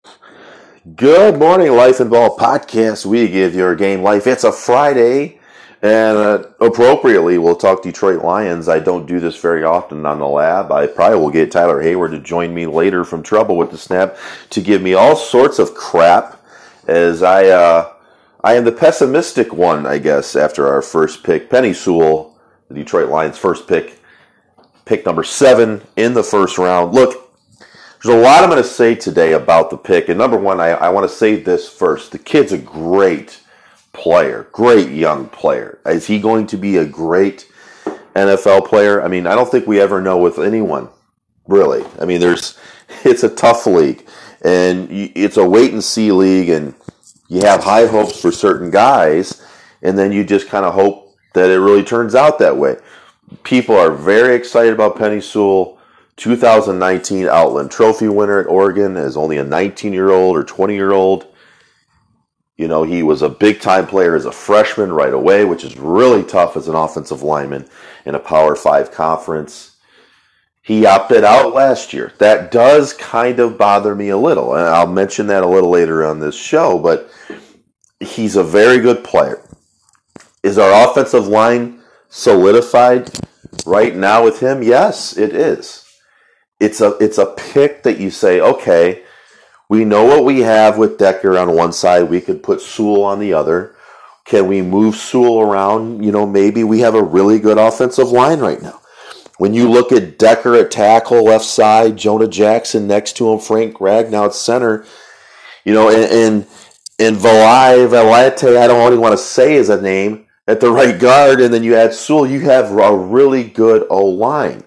Good morning, Life and Ball podcast. We give your game life. It's a Friday, and appropriately, we'll talk Detroit Lions. I don't do this very often on the lab. I probably will get Tyler Hayward to join me later from Trouble with the Snap to give me all sorts of crap, as I am the pessimistic one, I guess, after our first pick. Penei Sewell, the Detroit Lions' first pick number 7 in the first round. Look, there's a lot I'm going to say today about the pick. And number one, I want to say this first. The kid's a great player, great young player. Is he going to be a great NFL player? I mean, I don't think we ever know with anyone, really. I mean, it's a tough league, and it's a wait-and-see league, and you have high hopes for certain guys, and then you just kind of hope that it really turns out that way. People are very excited about Penei Sewell. 2019 Outland Trophy winner at Oregon as only a 19-year-old or 20-year-old. You know, he was a big-time player as a freshman right away, which is really tough as an offensive lineman in a Power 5 conference. He opted out last year. That does kind of bother me a little, and I'll mention that a little later on this show, but he's a very good player. Is our offensive line solidified right now with him? Yes, it is. It's a pick that you say, okay, we know what we have with Decker on one side. We could put Sewell on the other. Can we move Sewell around? You know, maybe we have a really good offensive line right now. When you look at Decker at tackle, left side, Jonah Jackson next to him, Frank Ragnow at center, you know, and Valate, I don't even want to say his name, at the right guard, and then you add Sewell, you have a really good O-line.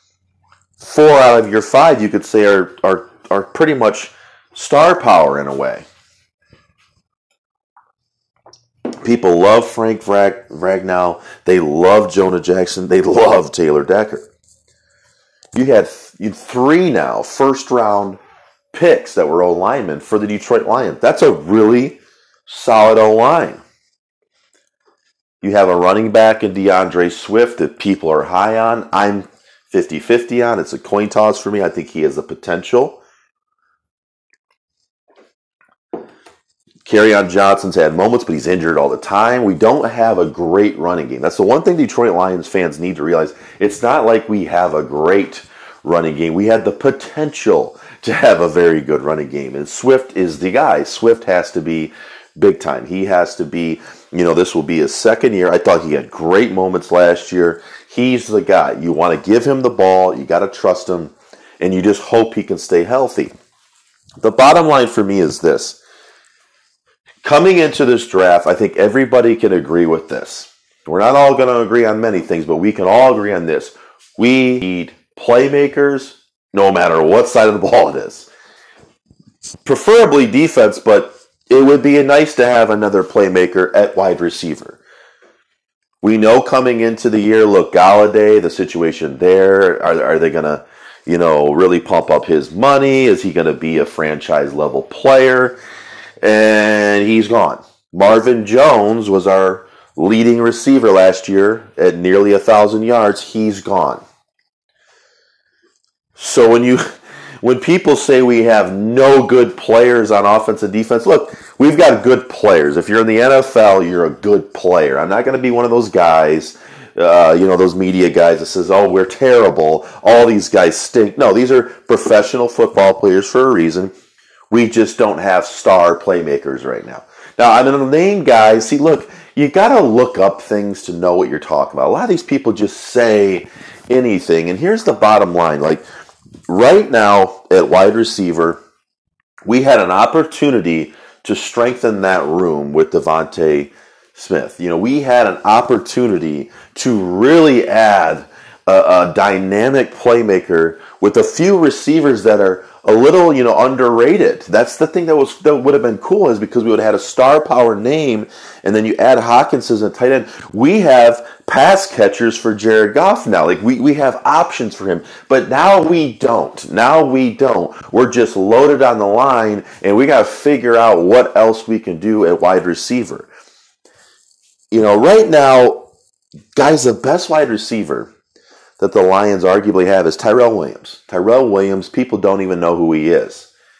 4 out of your 5, you could say, are pretty much star power in a way. People love Frank Ragnow. They love Jonah Jackson. They love Taylor Decker. You had 3 now first-round picks that were O-linemen for the Detroit Lions. That's a really solid O-line. You have a running back in DeAndre Swift that people are high on. I'm 50-50 on. It's a coin toss for me. I think he has the potential. Kerryon Johnson's had moments, but he's injured all the time. We don't have a great running game. That's the one thing Detroit Lions fans need to realize. It's not like we have a great running game. We had the potential to have a very good running game. And Swift is the guy. Swift has to be big time. He has to be, you know, this will be his second year. I thought he had great moments last year. He's the guy. You want to give him the ball. You got to trust him. And you just hope he can stay healthy. The bottom line for me is this. Coming into this draft, I think everybody can agree with this. We're not all going to agree on many things, but we can all agree on this. We need playmakers no matter what side of the ball it is. Preferably defense, but it would be nice to have another playmaker at wide receiver. We know coming into the year, look, Galladay, the situation there, are they going to, you know, really pump up his money? Is he going to be a franchise-level player? And he's gone. Marvin Jones was our leading receiver last year at nearly 1,000 yards. He's gone. So when people say we have no good players on offense and defense, look, we've got good players. If you're in the NFL, you're a good player. I'm not going to be one of those guys, those media guys that says, oh, we're terrible. All these guys stink. No, these are professional football players for a reason. We just don't have star playmakers right now. Now, I'm going to name guys. See, look, you got to look up things to know what you're talking about. A lot of these people just say anything. And here's the bottom line. Like, right now at wide receiver, we had an opportunity to strengthen that room with Devontae Smith. You know, we had an opportunity to really add a dynamic playmaker with a few receivers that are a little, underrated. That's the thing that would have been cool, is because we would have had a star power name, and then you add Hawkins as a tight end. We have pass catchers for Jared Goff now. Like we have options for him, but now we don't. We're just loaded on the line, and we got to figure out what else we can do at wide receiver. Right now, guys, the best wide receiver that the Lions arguably have is Tyrell Williams. Tyrell Williams, people don't even know who he is.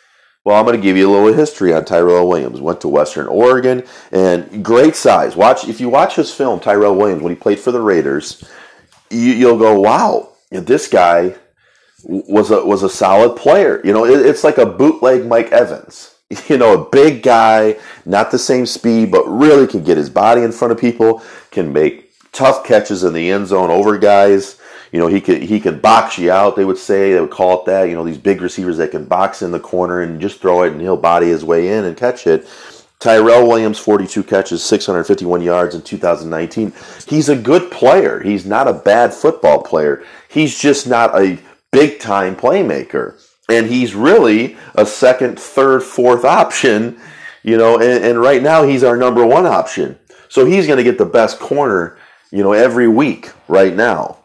Well, I'm going to give you a little history on Tyrell Williams. Went to Western Oregon, and great size. If you watch his film, Tyrell Williams, when he played for the Raiders, you'll go, wow, this guy was a solid player. It's like a bootleg Mike Evans. A big guy, not the same speed, but really can get his body in front of people, can make tough catches in the end zone over guys. He could box you out, they would call it that. These big receivers that can box in the corner and just throw it and he'll body his way in and catch it. Tyrell Williams, 42 catches, 651 yards in 2019. He's a good player. He's not a bad football player. He's just not a big-time playmaker. And he's really a second, third, fourth option, and right now he's our number one option. So he's going to get the best corner, every week right now.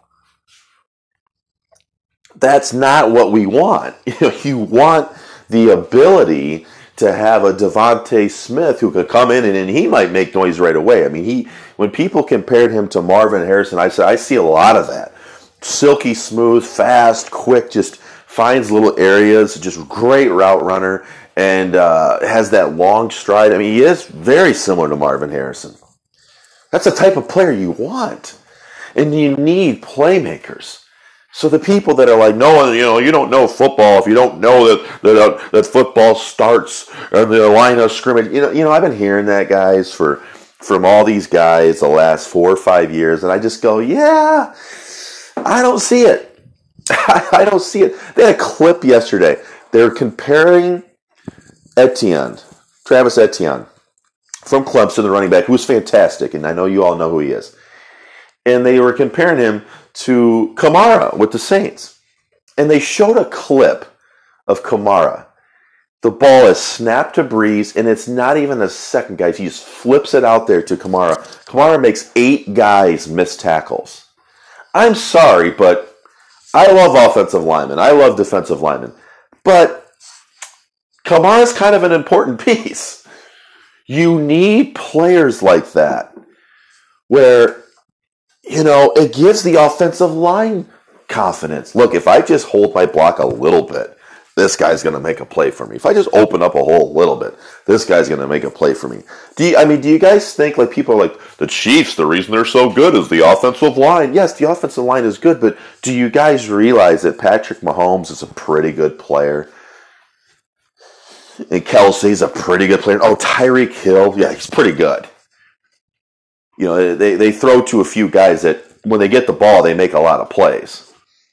That's not what we want. You want the ability to have a Devontae Smith who could come in and he might make noise right away. I mean, when people compared him to Marvin Harrison, I said I see a lot of that. Silky smooth, fast, quick, just finds little areas, just great route runner, and has that long stride. I mean, he is very similar to Marvin Harrison. That's the type of player you want. And you need playmakers. So the people that are like, no, you don't know football if you don't know that football starts on the line of scrimmage. I've been hearing that, guys, from all these guys the last 4 or 5 years, and I just go, yeah, I don't see it. I don't see it. They had a clip yesterday. They were comparing Travis Etienne from Clemson, the running back, who was fantastic, and I know you all know who he is. And they were comparing him to Kamara with the Saints. And they showed a clip of Kamara. The ball is snapped to Breeze, and it's not even a second, guys. He just flips it out there to Kamara. Kamara makes 8 guys miss tackles. I'm sorry, but I love offensive linemen. I love defensive linemen. But Kamara's kind of an important piece. You need players like that where, it gives the offensive line confidence. Look, if I just hold my block a little bit, this guy's going to make a play for me. If I just open up a hole a little bit, this guy's going to make a play for me. Do you guys think, like, people are like, the Chiefs, the reason they're so good is the offensive line? Yes, the offensive line is good, but do you guys realize that Patrick Mahomes is a pretty good player? And Kelsey's a pretty good player. Oh, Tyreek Hill, yeah, he's pretty good. They throw to a few guys that when they get the ball, they make a lot of plays.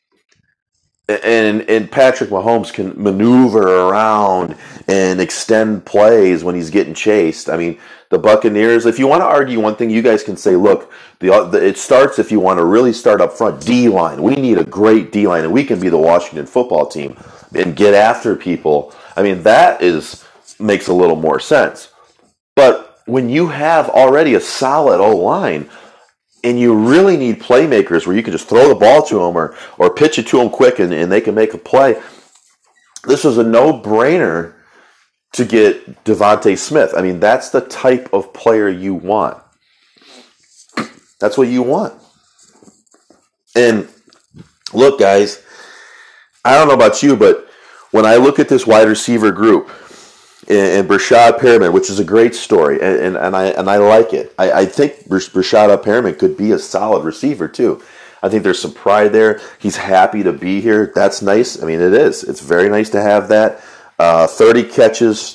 And Patrick Mahomes can maneuver around and extend plays when he's getting chased. I mean, the Buccaneers, if you want to argue one thing, you guys can say, look, it starts if you want to really start up front. D-line. We need a great D-line, and we can be the Washington football team and get after people. I mean, that makes a little more sense. But when you have already a solid O-line and you really need playmakers where you can just throw the ball to them or pitch it to them quick and they can make a play, this was a no-brainer to get Devontae Smith. I mean, that's the type of player you want. That's what you want. And look, guys, I don't know about you, but when I look at this wide receiver group, and Breshad Perriman, which is a great story, and I like it. I think Breshad Perriman could be a solid receiver too. I think there's some pride there. He's happy to be here. That's nice. I mean, it is. It's very nice to have that. 30 catches,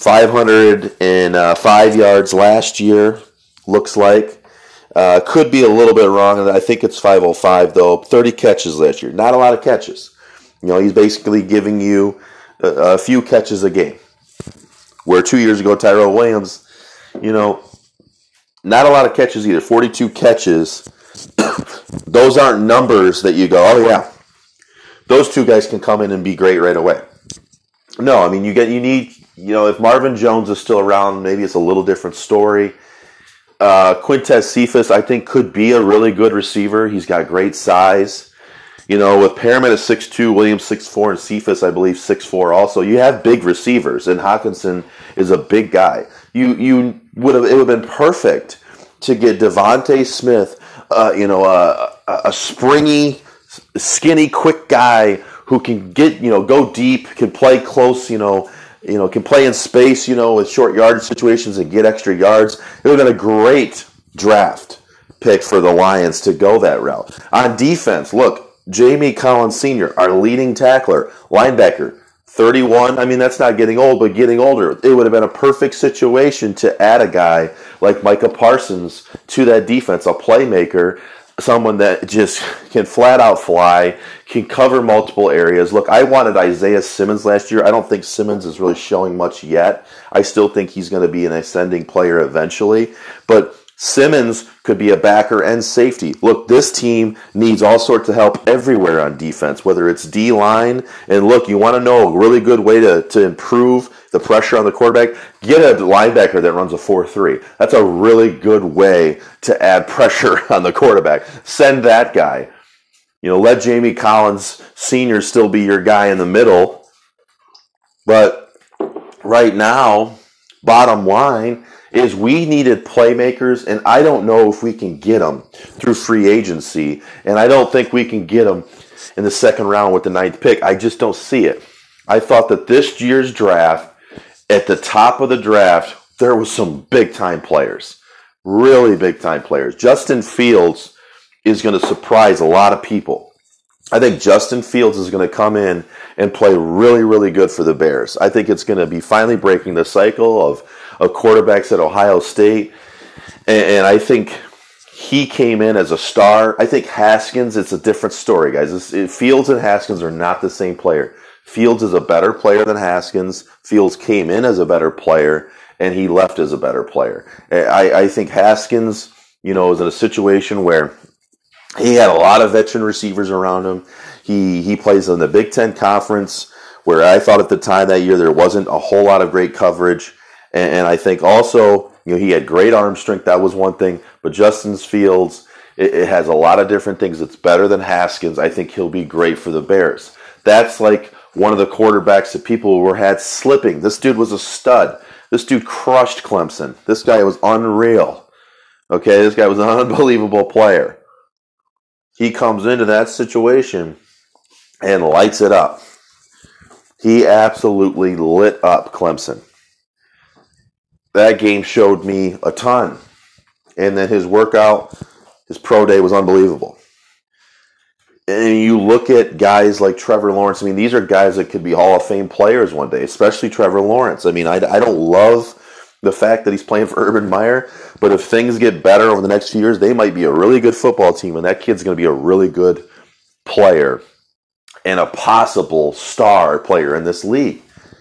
505 yards last year, looks like. Could be a little bit wrong. I think it's 505 though. 30 catches last year. Not a lot of catches. He's basically giving you a few catches a game. Where 2 years ago, Tyrell Williams, not a lot of catches either. 42 catches. Those aren't numbers that you go, oh yeah, those two guys can come in and be great right away. No, I mean, you need, if Marvin Jones is still around, maybe it's a little different story. Quintez Cephas, I think, could be a really good receiver. He's got great size. With Perriman at 6'2", Williams 6'4", and Cephas, I believe, 6'4" also. You have big receivers, and Hockenson is a big guy. It would have been perfect to get Devontae Smith, a springy, skinny, quick guy who can go deep, can play close, can play in space, with short yardage situations and get extra yards. It would have been a great draft pick for the Lions to go that route. On defense, look, Jamie Collins Sr., our leading tackler, linebacker, 31. I mean, that's not getting old, but getting older. It would have been a perfect situation to add a guy like Micah Parsons to that defense, a playmaker, someone that just can flat out fly, can cover multiple areas. Look, I wanted Isaiah Simmons last year. I don't think Simmons is really showing much yet. I still think he's going to be an ascending player eventually. But Simmons could be a backer and safety. Look, this team needs all sorts of help everywhere on defense, whether it's D-line. And look, you want to know a really good way to improve the pressure on the quarterback? Get a linebacker that runs a 4-3. That's a really good way to add pressure on the quarterback. Send that guy. Let Jamie Collins Sr. still be your guy in the middle. But right now, bottom line is we needed playmakers, and I don't know if we can get them through free agency, and I don't think we can get them in the second round with the 9th pick. I just don't see it. I thought that this year's draft, at the top of the draft, there was some big-time players, really big-time players. Justin Fields is going to surprise a lot of people. I think Justin Fields is going to come in and play really, really good for the Bears. I think it's going to be finally breaking the cycle of quarterbacks at Ohio State. And I think he came in as a star. I think Haskins, it's a different story, guys. Fields and Haskins are not the same player. Fields is a better player than Haskins. Fields came in as a better player, and he left as a better player. I think Haskins, is in a situation where he had a lot of veteran receivers around him. He plays in the Big Ten Conference, where I thought at the time that year there wasn't a whole lot of great coverage. And I think also, he had great arm strength. That was one thing. But Justin Fields, it has a lot of different things. It's better than Haskins. I think he'll be great for the Bears. That's like one of the quarterbacks that people had slipping. This dude was a stud. This dude crushed Clemson. This guy was unreal. Okay, this guy was an unbelievable player. He comes into that situation and lights it up. He absolutely lit up Clemson. That game showed me a ton. And then his workout, his pro day was unbelievable. And you look at guys like Trevor Lawrence. I mean, these are guys that could be Hall of Fame players one day, especially Trevor Lawrence. I mean, I don't love the fact that he's playing for Urban Meyer, but if things get better over the next few years, they might be a really good football team, and that kid's going to be a really good player and a possible star player in this league.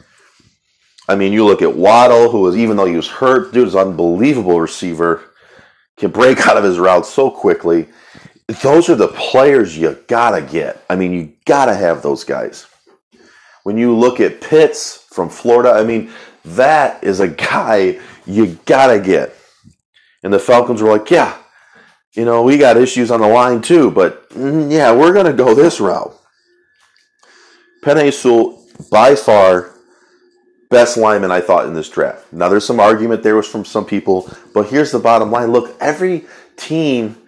I mean, you look at Waddle, who was, even though he was hurt, dude is an unbelievable receiver, can break out of his route so quickly. Those are the players you gotta get. I mean, you gotta have those guys. When you look at Pitts from Florida, I mean, that is a guy you gotta get. And the Falcons were like, yeah, we got issues on the line too, but yeah, we're gonna go this route. Penei Sewell, by far, best lineman I thought in this draft. Now, there's some argument there was from some people, but here's the bottom line. Look, every team,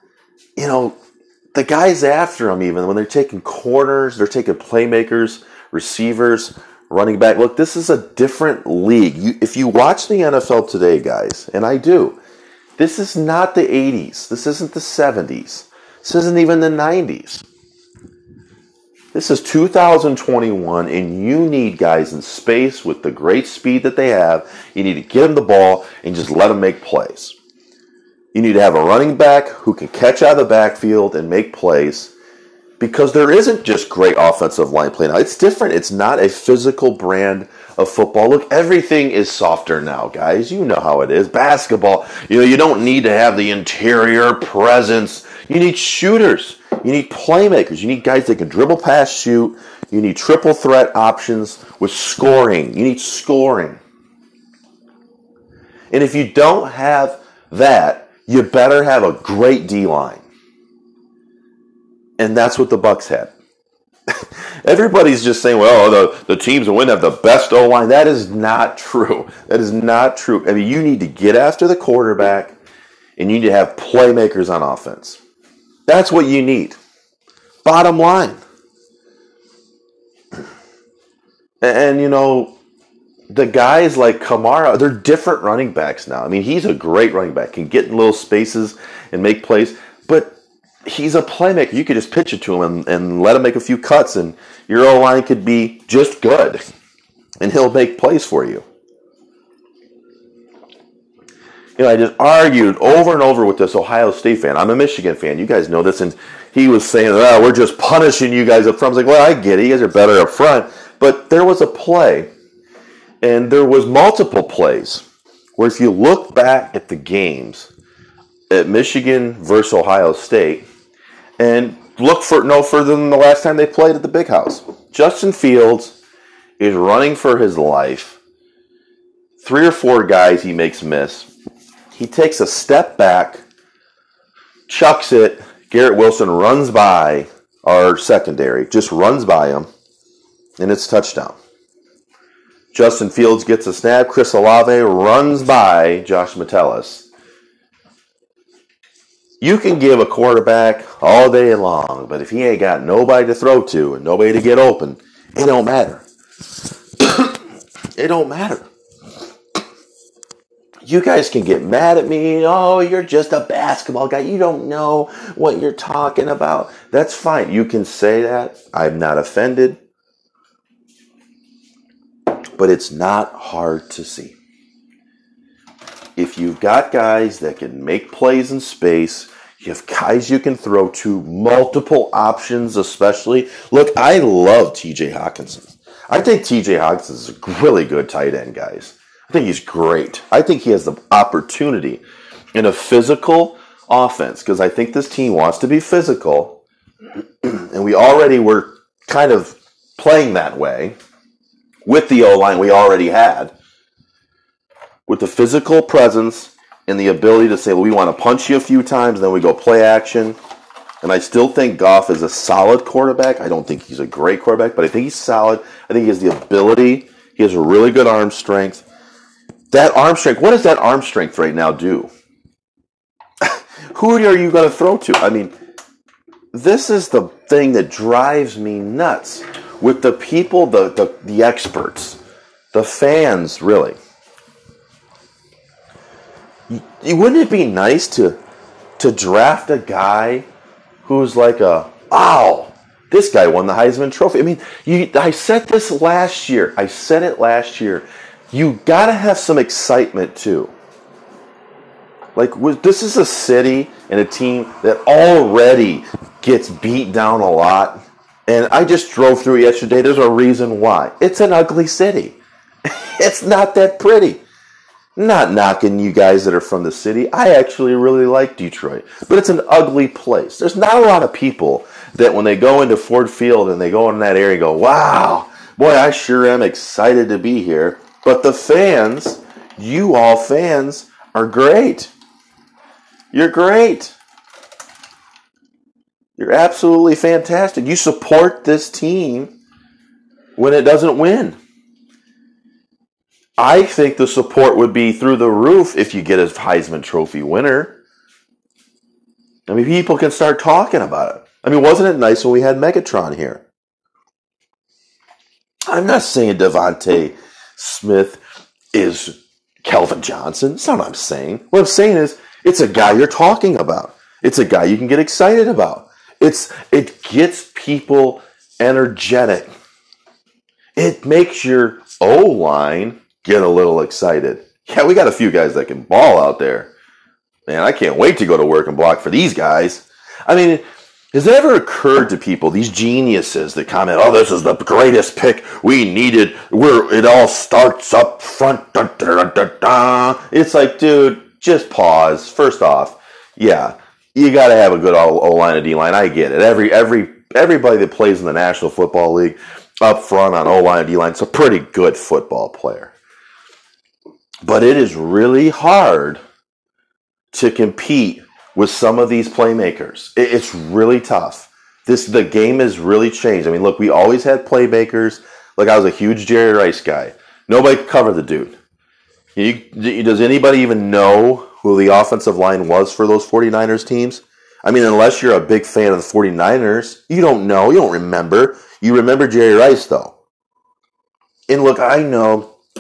the guys after them, even when they're taking corners, they're taking playmakers, receivers, running back. Look, this is a different league. If you watch the NFL today, guys, and I do, this is not the 80s. This isn't the 70s. This isn't even the 90s. This is 2021, and you need guys in space with the great speed that they have. You need to get them the ball and just let them make plays. You need to have a running back who can catch out of the backfield and make plays, because there isn't just great offensive line play now. It's different. It's not a physical brand of football. Look, everything is softer now, guys. You know how it is. Basketball, you don't need to have the interior presence. You need shooters. You need playmakers. You need guys that can dribble, pass, shoot. You need triple threat options with scoring. You need scoring. And if you don't have that, you better have a great D-line. And that's what the Bucs had. Everybody's just saying, well, the teams that win have the best O-line. That is not true. That is not true. I mean, you need to get after the quarterback, and you need to have playmakers on offense. That's what you need. Bottom line. And the guys like Kamara, they're different running backs now. I mean, he's a great running back, can get in little spaces and make plays, but he's a playmaker. You could just pitch it to him and let him make a few cuts, and your O-line could be just good, and he'll make plays for you. I just argued over and over with this Ohio State fan. I'm a Michigan fan. You guys know this, and he was saying, we're just punishing you guys up front. I was like, well, I get it. You guys are better up front. But there was a play, and there was multiple plays, where if you look back at the games at Michigan versus Ohio State, and look for no further than the last time they played at the Big House, Justin Fields is running for his life. 3 or 4 guys he makes miss. He takes a step back, chucks it. Garrett Wilson runs by our secondary, just runs by him, and it's touchdown. Justin Fields gets a snap. Chris Olave runs by Josh Metellus. You can give a quarterback all day long, but if he ain't got nobody to throw to and nobody to get open, it don't matter. It don't matter. You guys can get mad at me. Oh, you're just a basketball guy. You don't know what you're talking about. That's fine. You can say that. I'm not offended. But it's not hard to see. If you've got guys that can make plays in space, you have guys you can throw to, multiple options especially. Look, I love T.J. Hockenson. I think T.J. Hockenson is a really good tight end, guys. I think he's great. I think he has the opportunity in a physical offense, because I think this team wants to be physical, and we already were kind of playing that way with the O-line we already had, with the physical presence and the ability to say, well, we want to punch you a few times, then we go play action. And I still think Goff is a solid quarterback. I don't think he's a great quarterback, but I think he's solid. I think he has the ability. He has a really good arm strength. That arm strength, what does that arm strength right now do? Who are you going to throw to? I mean, this is the thing that drives me nuts with the people, the experts, the fans, really. Wouldn't it be nice to draft a guy who's like this guy won the Heisman Trophy? I mean, I said this last year. I said it last year. You got to have some excitement, too. Like, this is a city and a team that already gets beat down a lot. And I just drove through it yesterday. There's a reason why. It's an ugly city. It's not that pretty. Not knocking you guys that are from the city. I actually really like Detroit. But it's an ugly place. There's not a lot of people that when they go into Ford Field and they go in that area and go, wow, boy, I sure am excited to be here. But the fans, you all fans, are great. You're great. You're absolutely fantastic. You support this team when it doesn't win. I think the support would be through the roof if you get a Heisman Trophy winner. I mean, people can start talking about it. I mean, wasn't it nice when we had Megatron here? I'm not saying Devontae Smith is Kelvin Johnson. That's not what I'm saying. What I'm saying is it's a guy you're talking about. It's a guy you can get excited about. It gets people energetic. It makes your O-line get a little excited. Yeah, we got a few guys that can ball out there. Man, I can't wait to go to work and block for these guys. I mean, has it ever occurred to people, these geniuses that comment, oh, this is the greatest pick we needed, where it all starts up front. Da, da, da, da. It's like, dude, just pause. First off, yeah, you got to have a good O-line and D-line. I get it. Everybody that plays in the National Football League up front on O-line and D-line is a pretty good football player. But it is really hard to compete with some of these playmakers. It's really tough. The game has really changed. I mean, look, we always had playmakers. Like, I was a huge Jerry Rice guy. Nobody could cover the dude. Does anybody even know who the offensive line was for those 49ers teams? I mean, unless you're a big fan of the 49ers, you don't know. You don't remember. You remember Jerry Rice, though. And look, I know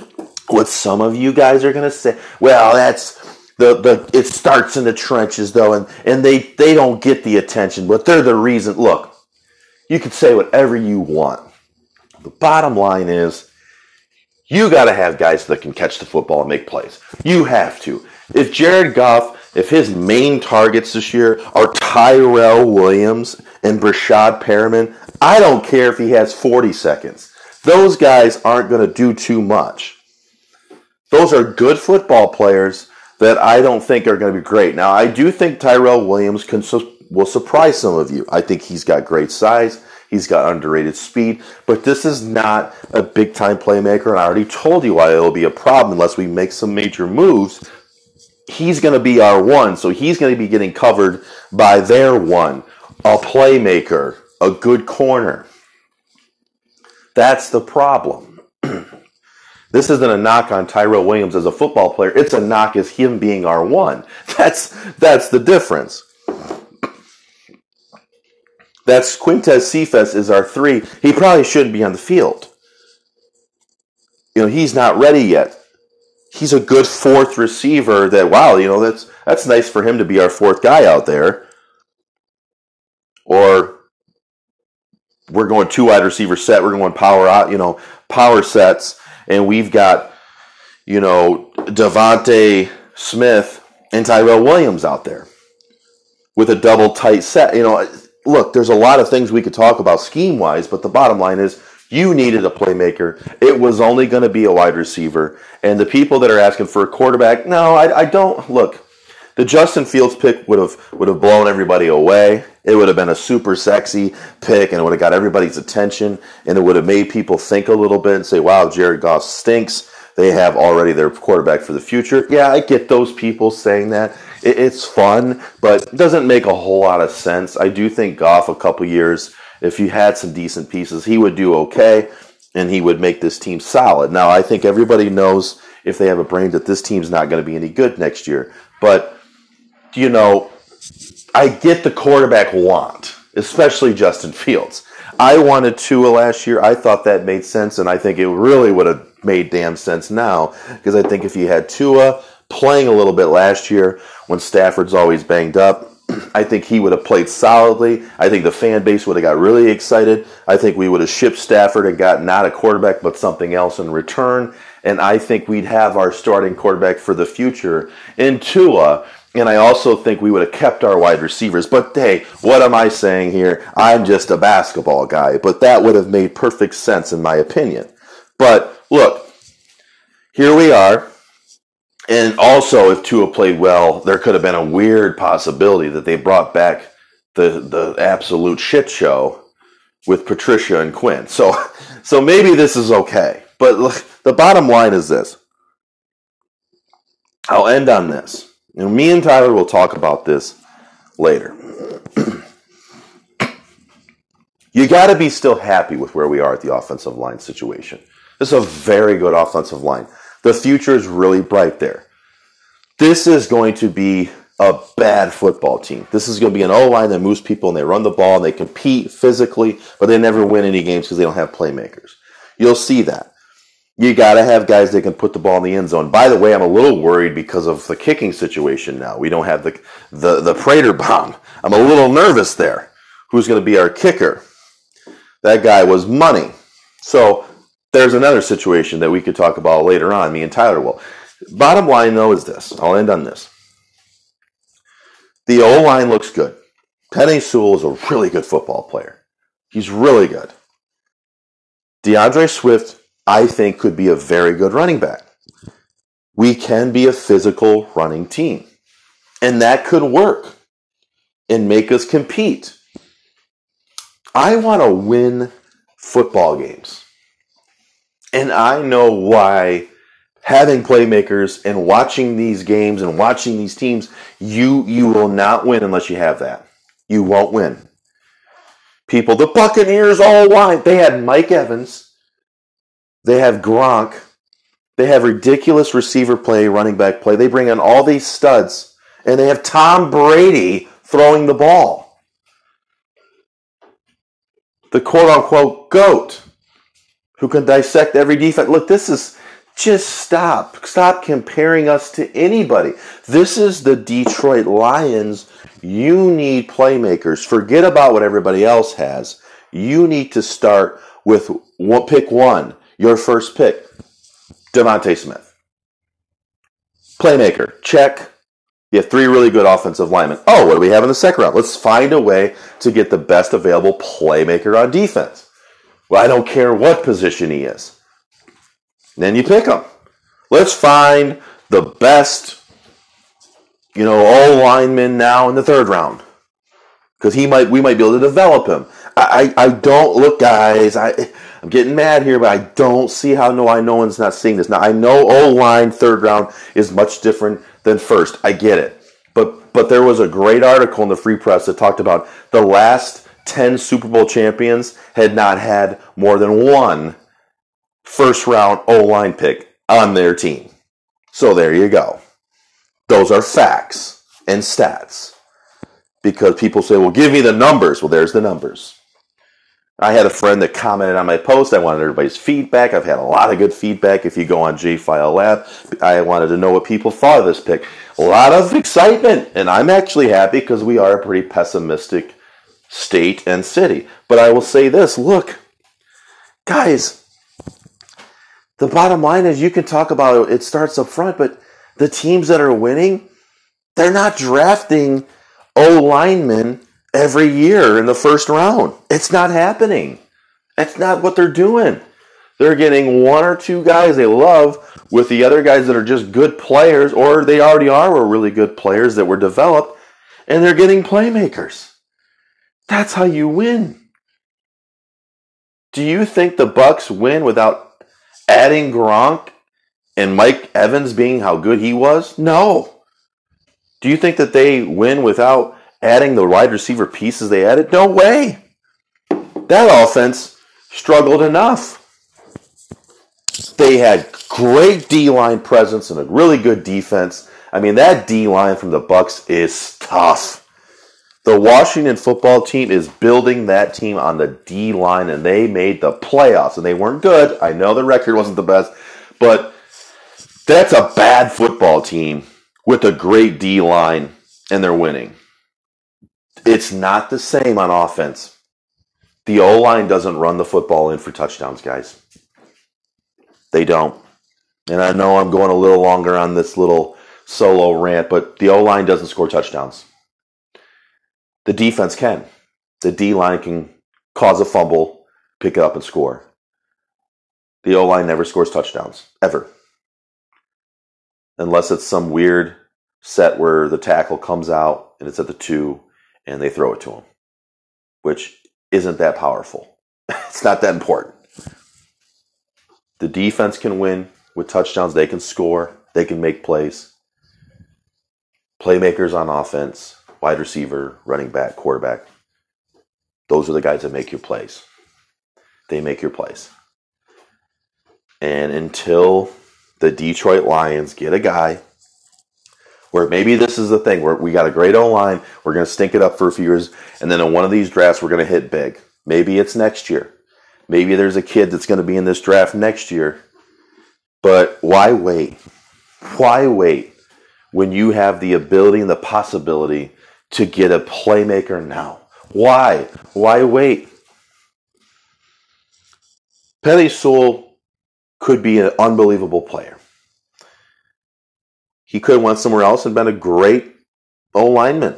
what some of you guys are going to say, well, that's it starts in the trenches though, and they don't get the attention, but they're the reason. Look, you can say whatever you want. The bottom line is you got to have guys that can catch the football and make plays. You have to. If Jared Goff, if his main targets this year are Tyrell Williams and Brashad Perriman, I don't care if he has 40 seconds. Those guys aren't going to do too much. Those are good football players that I don't think are going to be great. Now, I do think Tyrell Williams will surprise some of you. I think he's got great size. He's got underrated speed. But this is not a big-time playmaker, and I already told you why it'll be a problem unless we make some major moves. He's going to be our one, so he's going to be getting covered by their one, a playmaker, a good corner. That's the problem. This isn't a knock on Tyrell Williams as a football player. It's a knock as him being our one. That's the difference. That's Quintez Cephas is our 3. He probably shouldn't be on the field. He's not ready yet. He's a good 4th receiver that, wow, that's nice for him to be our 4th guy out there. Or we're going 2 wide receiver set. We're going power sets. And we've got, Devontae Smith and Tyrell Williams out there with a double tight set. Look, there's a lot of things we could talk about scheme-wise, but the bottom line is you needed a playmaker. It was only going to be a wide receiver. And the people that are asking for a quarterback, no, I don't. Look, the Justin Fields pick would have blown everybody away. It would have been a super sexy pick, and it would have got everybody's attention, and it would have made people think a little bit and say, wow, Jared Goff stinks. They have already their quarterback for the future. Yeah, I get those people saying that. It's fun, but it doesn't make a whole lot of sense. I do think Goff, a couple years, if you had some decent pieces, he would do okay, and he would make this team solid. Now, I think everybody knows, if they have a brain, that this team's not going to be any good next year. But, I get the quarterback want, especially Justin Fields. I wanted Tua last year. I thought that made sense, and I think it really would have made damn sense now, because I think if you had Tua playing a little bit last year when Stafford's always banged up, I think he would have played solidly. I think the fan base would have got really excited. I think we would have shipped Stafford and got not a quarterback but something else in return, and I think we'd have our starting quarterback for the future in Tua. And I also think we would have kept our wide receivers. But hey, what am I saying here? I'm just a basketball guy. But that would have made perfect sense in my opinion. But look, here we are. And also, if Tua played well, there could have been a weird possibility that they brought back the absolute shit show with Patricia and Quinn. So maybe this is okay. But look, the bottom line is this. I'll end on this. Me and Tyler will talk about this later. You got to be still happy with where we are at the offensive line situation. This is a very good offensive line. The future is really bright there. This is going to be a bad football team. This is going to be an O-line that moves people and they run the ball and they compete physically, but they never win any games because they don't have playmakers. You'll see that. You got to have guys that can put the ball in the end zone. By the way, I'm a little worried because of the kicking situation now. We don't have the Prater bomb. I'm a little nervous there. Who's going to be our kicker? That guy was money. So there's another situation that we could talk about later on, me and Tyler will. Bottom line, though, is this. I'll end on this. The O-line looks good. Penei Sewell is a really good football player. He's really good. DeAndre Swift, I think, could be a very good running back. We can be a physical running team. And that could work and make us compete. I want to win football games. And I know why having playmakers and watching these games and watching these teams, you will not win unless you have that. You won't win. People, the Buccaneers all line. They had Mike Evans. They have Gronk. They have ridiculous receiver play, running back play. They bring in all these studs. And they have Tom Brady throwing the ball. The quote-unquote GOAT who can dissect every defense. Look, this Just stop. Stop comparing us to anybody. This is the Detroit Lions. You need playmakers. Forget about what everybody else has. You need to start with pick one, your first pick, DeVonta Smith. Playmaker, check. You have 3 really good offensive linemen. Oh, what do we have in the second round? Let's find a way to get the best available playmaker on defense. Well, I don't care what position he is. Then you pick him. Let's find the best, O-lineman now in the third round. Because we might be able to develop him. I don't, look, guys, I'm getting mad here, but I don't see how no one's not seeing this. Now, I know O-line third round is much different than first. I get it. But there was a great article in the Free Press that talked about the last 10 Super Bowl champions had not had more than one first-round O-line pick on their team. So there you go. Those are facts and stats. Because people say, well, give me the numbers. Well, there's the numbers. I had a friend that commented on my post. I wanted everybody's feedback. I've had a lot of good feedback. If you go on J-File Lab, I wanted to know what people thought of this pick. A lot of excitement. And I'm actually happy because we are a pretty pessimistic state and city. But I will say this. Look, guys, the bottom line is you can talk about it starts up front, but the teams that are winning, they're not drafting O-linemen every year in the first round. It's not happening. That's not what they're doing. They're getting 1 or 2 guys they love with the other guys that are just good players, or they already were really good players that were developed, and they're getting playmakers. That's how you win. Do you think the Bucs win without adding Gronk and Mike Evans being how good he was? No. Do you think that they win without adding the wide receiver pieces they added? No way. That offense struggled enough. They had great D-line presence and a really good defense. I mean, that D-line from the Bucs is tough. The Washington football team is building that team on the D-line, and they made the playoffs, and they weren't good. I know the record wasn't the best, but that's a bad football team with a great D-line, and they're winning. It's not the same on offense. The O-line doesn't run the football in for touchdowns, guys. They don't. And I know I'm going a little longer on this little solo rant, but the O-line doesn't score touchdowns. The defense can. The D-line can cause a fumble, pick it up, and score. The O-line never scores touchdowns, ever. Unless it's some weird set where the tackle comes out and it's at the 2 and they throw it to him, which isn't that powerful. It's not that important. The defense can win with touchdowns. They can score. They can make plays. Playmakers on offense, wide receiver, running back, quarterback. Those are the guys that make your plays. They make your plays. And until the Detroit Lions get a guy where maybe this is the thing where we got a great O-line, we're going to stink it up for a few years, and then in one of these drafts we're going to hit big. Maybe it's next year. Maybe there's a kid that's going to be in this draft next year. But why wait? Why wait when you have the ability and the possibility to get a playmaker now? Why? Why wait? Penei Sewell could be an unbelievable player. He could have went somewhere else and been a great O-lineman.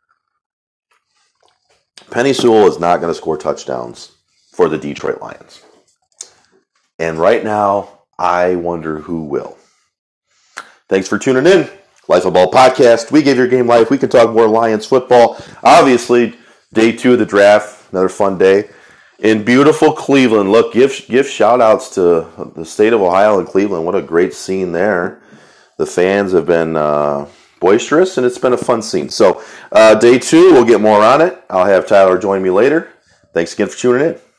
Penei Sewell is not going to score touchdowns for the Detroit Lions. And right now, I wonder who will. Thanks for tuning in. Life of Ball podcast. We give your game life. We can talk more Lions football. Obviously, day 2 of the draft. Another fun day. In beautiful Cleveland. Look, give shout outs to the state of Ohio and Cleveland. What a great scene there. The fans have been boisterous, and it's been a fun scene. So, day 2, we'll get more on it. I'll have Tyler join me later. Thanks again for tuning in.